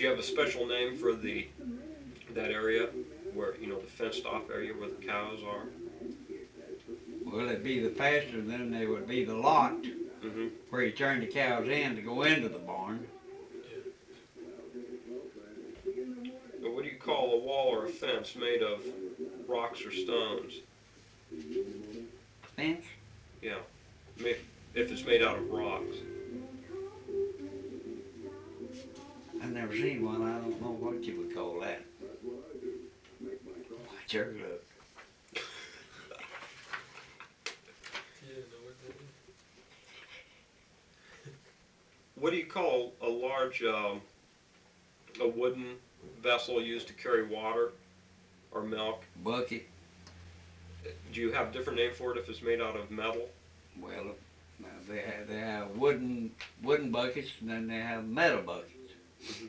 you have a special name for that area where, you know, the fenced off area where the cows are? Well, it'd be the pasture, and then there would be the lot Mm-hmm. where you turn the cows in to go into the barn. But what do you call a wall or a fence made of rocks or stones? Fence? Yeah, if it's made out of rocks. I've never seen one. I don't know what you would call that. Watch her look. What do you call a large, a wooden vessel used to carry water or milk? Bucket. Do you have a different name for it if it's made out of metal? Well, they have wooden buckets, and then they have metal buckets. Mm-hmm.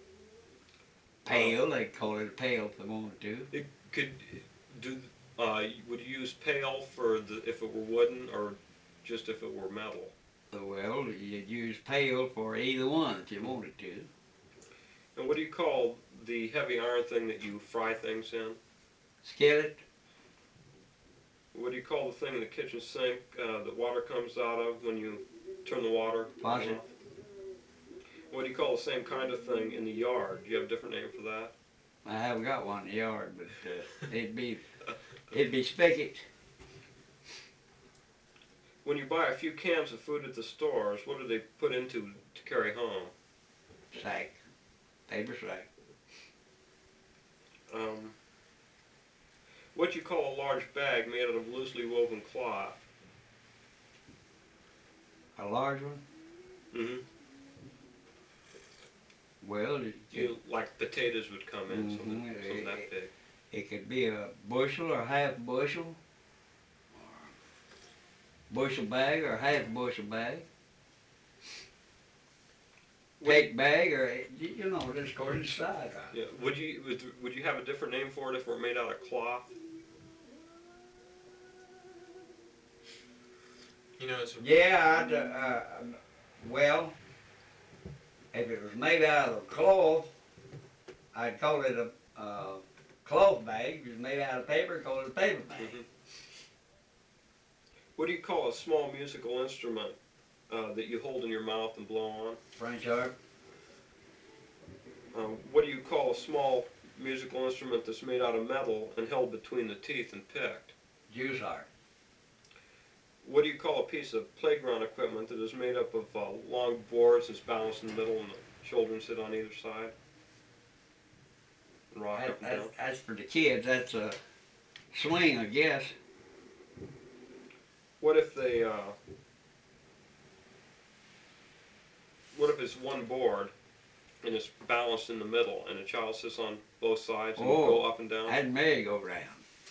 Pail, they call it a pail if they wanted to. It could do. Would you use pail for if it were wooden, or just if it were metal? Well, you'd use pail for either one if you wanted to. And what do you call the heavy iron thing that you fry things in? Skillet. What do you call the thing in the kitchen sink that water comes out of when you turn the water Faucet. off? What do you call the same kind of thing in the yard? Do you have a different name for that? I haven't got one in the yard, but it'd be spigot. When you buy a few cans of food at the stores, what do they put into to carry home? Sack. Paper sack. What do you call a large bag made out of loosely woven cloth? A large one? Mm-hmm. Well, Like potatoes would come in, something that big. It could be a bushel or half bushel, or bushel bag or half bushel bag. Cake bag, or you know, just according to size. Yeah. Would you have a different name for it if it were made out of cloth? You know, it's Yeah, well, if it was made out of cloth, I'd call it a cloth bag. If it was made out of paper, I'd call it a paper bag. Mm-hmm. What do you call a small musical instrument that you hold in your mouth and blow on? French harp. What do you call a small musical instrument that's made out of metal and held between the teeth and picked? Juice harp. What do you call a piece of playground equipment that is made up of long boards that's balanced in the middle and the children sit on either side and rock up and down? That's for the kids. That's a swing, I guess. What if they? What if it's one board and it's balanced in the middle and a child sits on both sides and go up and down? That's merry-go-round.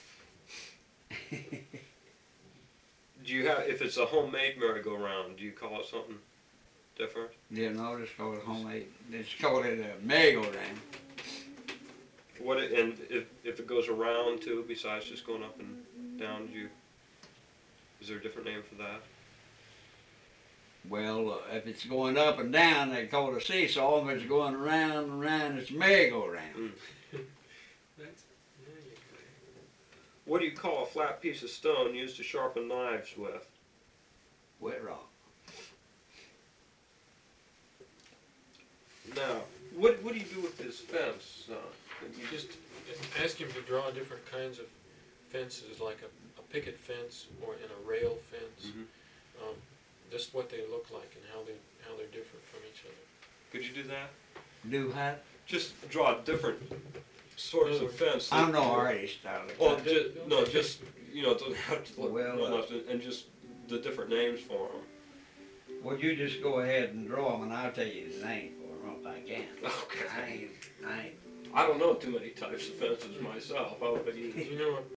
Do you have? If it's a homemade merry-go-round, do you call it something different? Yeah, no, just call it homemade. Just call it a merry-go-round. And if it goes around too, besides just going up and down, is there a different name for that? Well, if it's going up and down, they call it a seesaw. If it's going around and around, it's a merry-go-round. Mm. What do you call a flat piece of stone used to sharpen knives with? Wet rock. Now, what do you do with this fence? You just ask him to draw different kinds of fences, like a picket fence or in a rail fence. Mm-hmm. Just what they look like and how they're different from each other. Could you do that? Do what? Just draw different sorts of fence. I'm no artist, darling. Well, just you know, don't have to look Well, much, and just the different names for them. Well, you just go ahead and draw them, and I'll tell you the name for them if I can. Okay. I ain't. I don't know too many types of fences myself. How about you? You know what